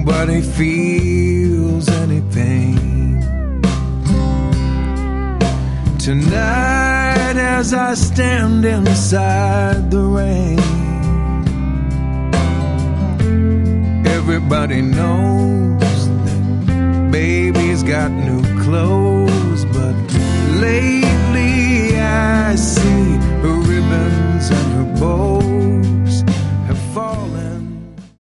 nobody feels anything. Tonight as I stand inside the rain, everybody knows that baby's got new clothes.